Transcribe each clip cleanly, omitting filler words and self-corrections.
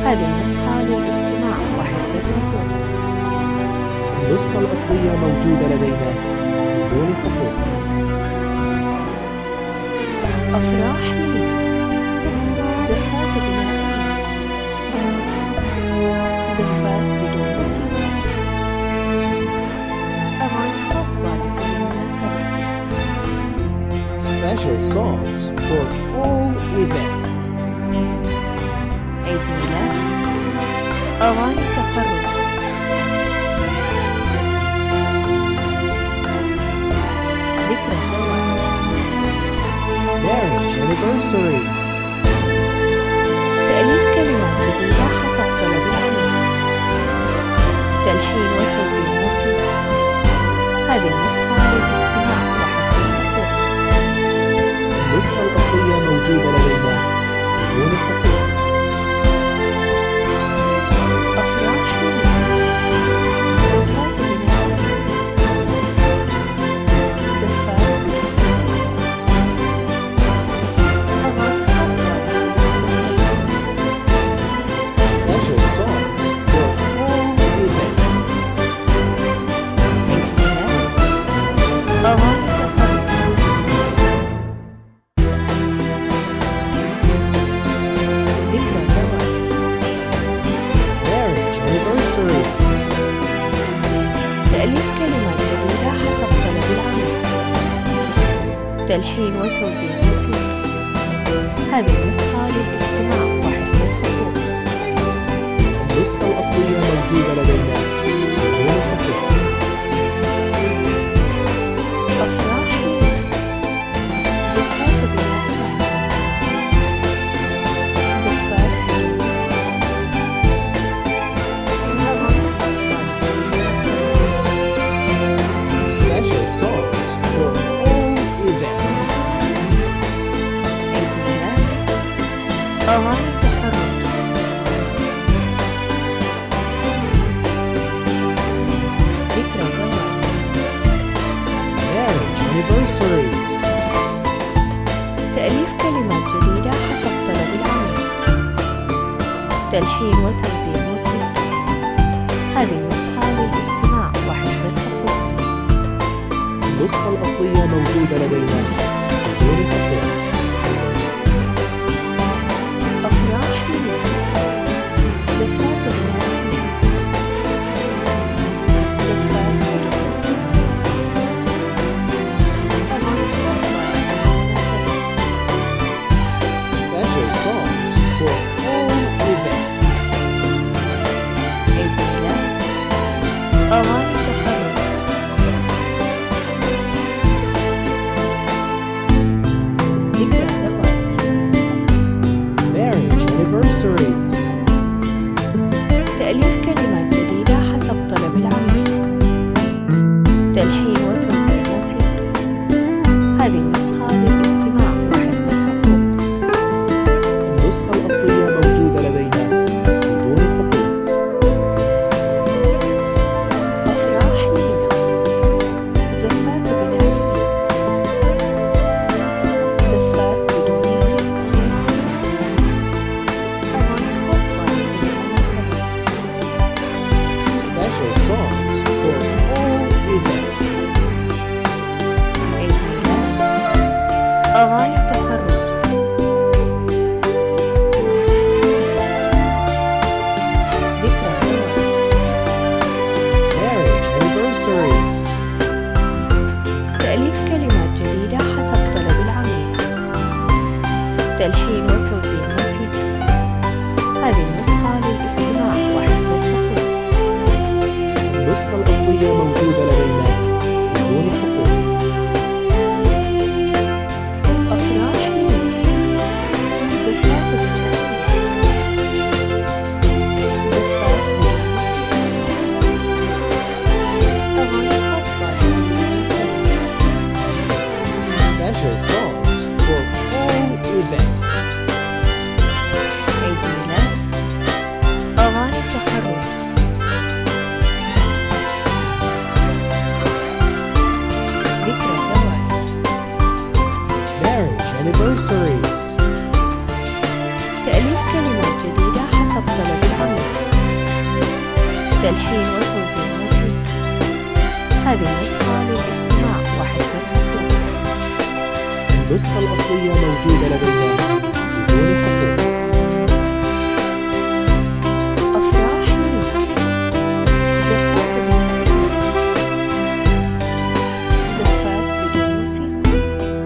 هذه النسخة للاستماع وحفظ الحقوق. النسخة الأصلية موجودة لدينا بدون حقوق. أفراح لينا، زفات غنائية، زفات بدون موسيقى، أغاني خاصة لكل مناسبة. Special songs for all events. عيد ميلاد، أغاني تخرج، ذكرى زواج، Marriage anniversaries. تأليف كلمات جديدة حسب طلب العميل، تلحين وتوزيع موسيقى. هذه النسخة للاستماع وحفظ الحقوق. النسخة الأصلية موجودة لدينا بدون حقوق. أفراح لينا، زفات غنائية، زفات بدون موسيقى، أغاني خاصة لكل مناسبة. Special songs for all events. عيد ميلاد، أغاني تخرج، ذكرى زواج، Marriage anniversaries. تأليف كلمات جديدة حسب طلب العميل، تلحين وتوزيع موسيقى. هذه النسخة للاستماع وحفظ الحقوق. النسخة الأصلية موجودة لدينا بدون حقوق. أفراح لينا، زفات غنائية، زفات بدون موسيقى، أغاني خاصة لكل مناسبة. Special songs for all events. عيد ميلاد، أغاني تخرج، ذكرى زواج، Marriage anniversaries. تأليف كلمات جديدة حسب طلب العميل، تلحين وتوزيع موسيقى. هذه النسخة للاستماع وحفظ الحقوق. النسخة الأصلية موجودة لدينا بدون حقوق. أفراح لينا، زفات غنائية، زفات بدون موسيقى، أغاني خاصة لكل مناسبة. Special songs for all events. عيد ميلاد، أغاني تخرج، ذكرى زواج، Marriage anniversaries. تأليف كلمات جديدة حسب طلب العميل، تلحين وتوزيع موسيقى. هذه النسخة للاستماع وحفظ الحقوق. النسخة الأصلية موجودة لدينا بدون حقوق. أفراح لينا، زفات غنائية، زفات بدون موسيقى، أغاني خاصة لكل مناسبة. Special songs for all events. عيد ميلاد، أغاني تخرج، ذكرى زواج، Marriage anniversaries. تأليف كلمات جديدة حسب طلب العميل، تلحين وتوزيع موسيقى. هذه النسخة للاستماع وحفظ الحقوق. النسخة الأصلية موجودة لدينا بدون حقوق. أفراح لينا، زفات غنائية، زفات بدون موسيقى، أغاني خاصة لكل مناسبة. Special songs for all events. عيد ميلاد، أغاني تخرج، ذكرى زواج، Marriage anniversaries. تأليف كلمات جديدة حسب طلب تلحين وتوزيع موسيقى. هذه النسخة للاستماع وحفظ الحقوق. النسخة الأصلية موجودة لدينا بدون حقوق. أفراح نينا، زفات غنائية، زفات بدون موسيقى،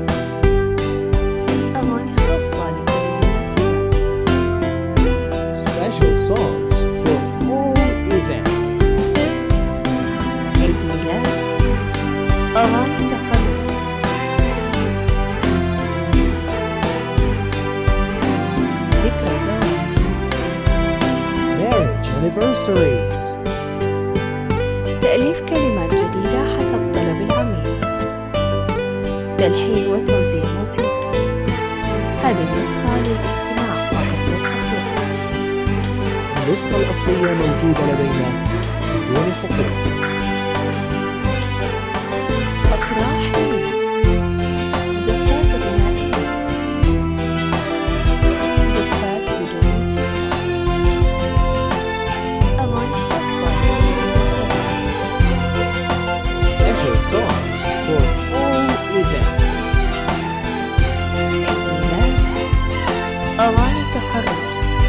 أغاني خاصة لكل مناسبة. Special songs for all events. عيد ميلاد، أغاني تخرج، ذكرى زواج، Marriage anniversaries. تأليف كلمات جديدة حسب طلب العميل. تلحين وتوزيع موسيقى. هذه النسخة للاستماع وحفظ الحقوق. النسخة الأصلية موجودة لدينا بدون حقوق. أفراح نينا، زفات غنائية، زفات بدون موسيقى، أغاني خاصة لكل مناسبة. Special songs for all events. عيد ميلاد، أغاني تخرج،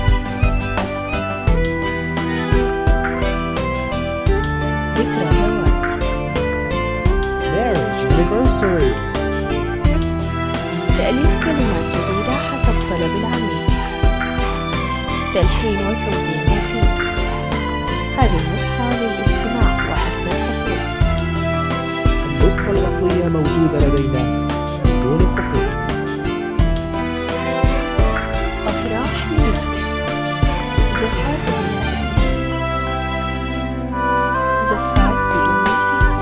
ذكرى زواج، Marriage anniversaries. تأليف كلمات جديدة حسب طلب العميل. تلحين وتوزيع موسيقى. هذه النسخة للاستماع وحفظ الحقوق. النسخة الأصلية موجودة لدينا بدون حقوق. أفراح نينا، زفات غنائية، زفات بدون موسيقى،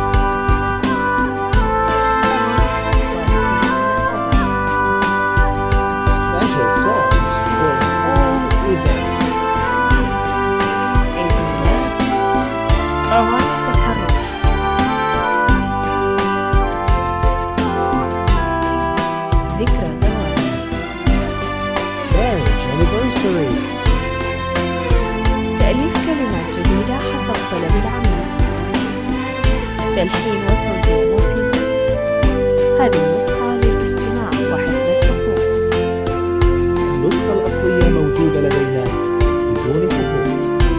أغاني خاصة لكل مناسبة. Special songs for all events. عيد ميلاد، أغاني تخرج، ذكرى زواج، Marriage anniversaries. تأليف كلمات جديدة حسب طلب العميل. تلحين وتوزيع موسيقى. هذه النسخة للاستماع وحفظ الحقوق. النسخة الأصلية موجودة لدينا بدون حقوق.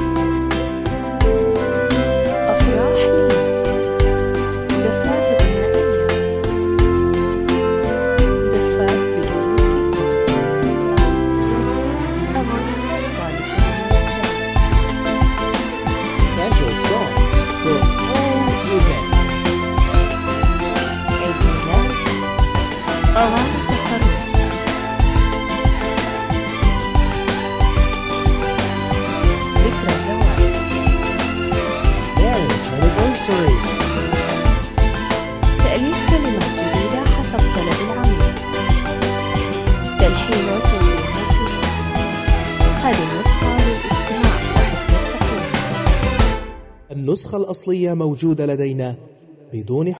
أفراح نينا، زفات غنائية، زفات بدون موسيقى، أغاني خاصة لكل مناسبة. Special songs for all events. عيد ميلاد، أغاني تخرج، ذكرى زواج، Marriage anniversaries. تأليف كلمات جديدة حسب طلب العميل. تلحين وتوزيع موسيقى. هذه النسخة للاستماع وحفظ الحقوق. النسخة الأصلية موجودة لدينا بدون